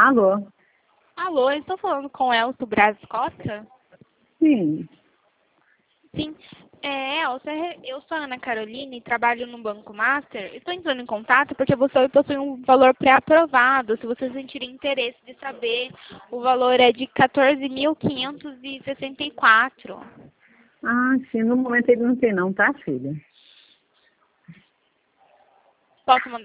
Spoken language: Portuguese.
Alô? Alô, eu estou falando com Elcio Braz Costa? Sim. Sim. Elcio, eu sou a Ana Carolina e trabalho no Banco Master. Estou entrando em contato porque você possui um valor pré-aprovado. Se vocês sentirem interesse de saber, o valor é de 14.564. Ah, sim, no momento ele não tem não, tá, filha? Posso mandar